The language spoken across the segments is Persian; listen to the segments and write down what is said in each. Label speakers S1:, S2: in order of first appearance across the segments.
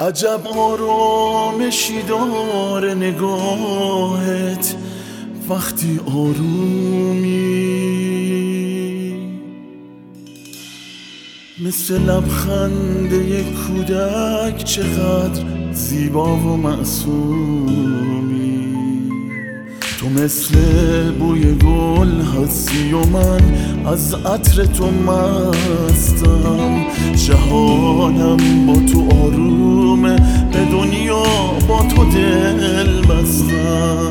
S1: عجب آرامشی داره نگاهت وقتی آرومی، مثل لبخنده یک کودک چقدر زیبا و معصومی. تو مثل بوی گل هستی و من از عطر تو مستم. جهانم با تو آرومه، به دنیا با تو دل بستم.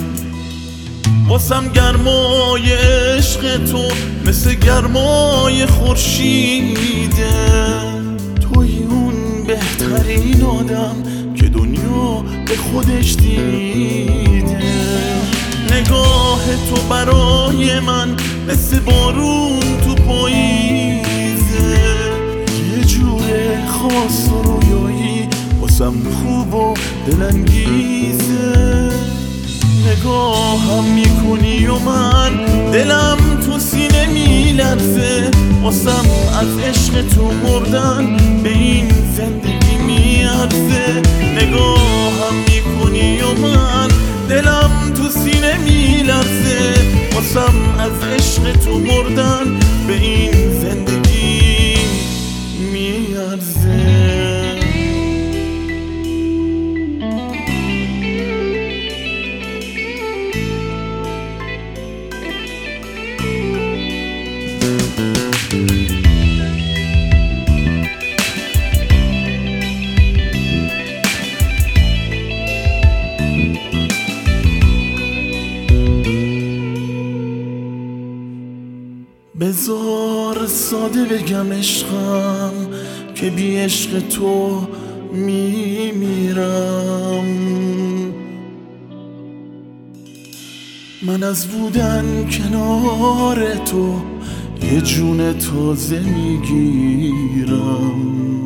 S1: واسم گرمای عشق تو مثل گرمای خورشیده. توی اون بهترین آدم که دنیا به خودش دیده. نگاه تو برای من مثل بارون تو پاییزه، یه جور خاص و رویایی واسم خوب و دلانگیزه. نگاهم میکنی و من دلم تو سینه میلرزه. واسم از عشق تو مردن به این زندگی میارزه. نگاهم میکنی و من دلم تو سینه میلرزه. واسم از عشق تو مردن به این زندگی میارزه. بذار ساده بگم عشقم که بی عشق تو میمیرم. من از بودن کنار تو یه جون تازه میگیرم.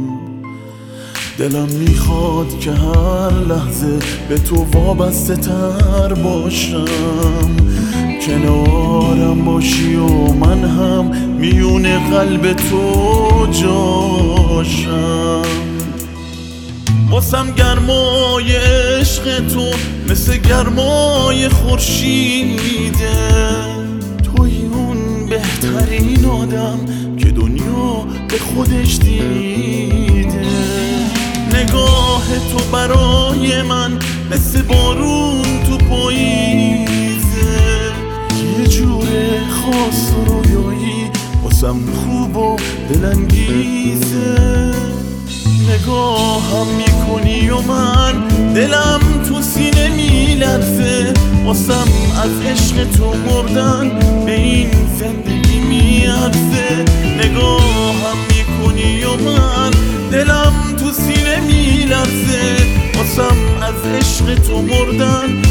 S1: دلم میخواد که هر لحظه به تو وابسته تر باشم. کنارم باشی و من هم میون قلب تو جاشم. واسم گرمای عشق تو مثل گرمای خورشیده. توی اون بهترین آدم که دنیا به خودش دیده. نگاه تو برای من مثل بارون تو پاییزه، یه جور خاص و رویایی واسم خوب و دلانگیزه. نگاهم میکنی و من دلم تو سینه میلرزه. واسم از عشق تو مردن به این زندگی میارزه. نگاهم میکنی و من دلم تو سینه میلرزه. واسم از عشق تو مردن